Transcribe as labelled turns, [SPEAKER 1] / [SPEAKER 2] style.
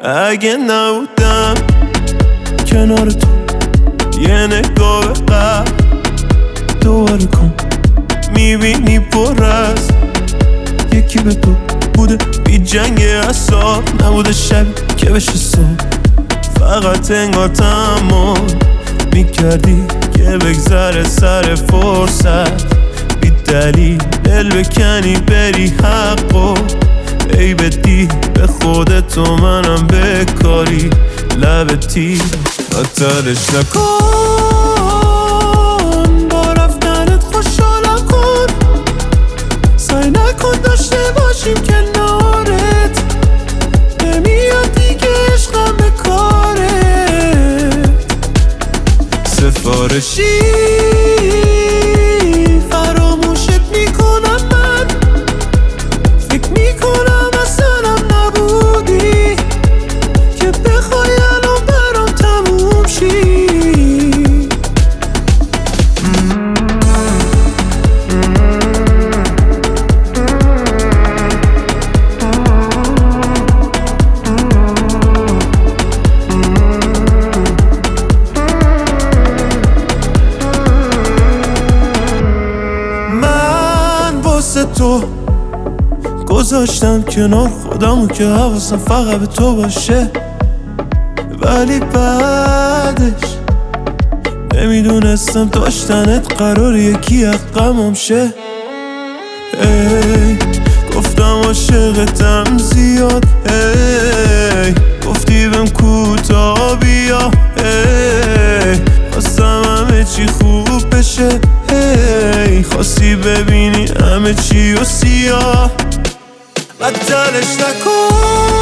[SPEAKER 1] اگه نبودم کنار تو یه نگاه به قبل دوباره کن، میبینی پر از یکی به تو بوده بی جنگ اصاب، نبوده شب که بشه صبح، فقط انگار تمام میکردی که بگذره سر فرصت، بی دلیل دل بکنی بری حقو ای بدی به خودت و منم بکاری لبتی خطرش نکن، با رفتنت خوشحالم کن، سعی نکن داشته باشیم کنارت، نمیاد دیگه عشقم به کارت، سفارشی فراموشت میکنم من، فکر میکنم اصلا نبودی که بخوای الان برام تموم شی. تو گذاشتم کنار خودمو که حواسم فقط به تو باشه، ولی بعدش نمیدونستم داشتنت قرار یکی حقمم شه. گفتم عاشقتم زیاد، گفتی بهم کوتاه بیا، خواستم همه چی خوب بشه، خواستی ببینی همه چی و سیاه، بدترش نکن.